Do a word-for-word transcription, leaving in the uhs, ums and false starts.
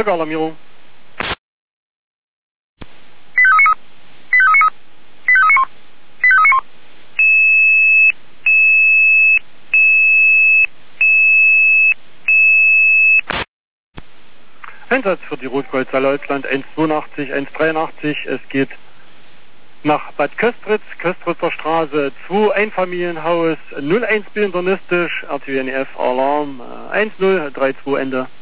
Folgealarmierung. Einsatz für die Rotkreuzer Deutschland eins zweiundachtzig, eins dreiundachtzig. Es geht nach Bad Köstritz, Köstritzer Straße, zwei Einfamilienhaus, null eins internistisch, R T W N F Alarm, äh, eins null drei zwei Ende.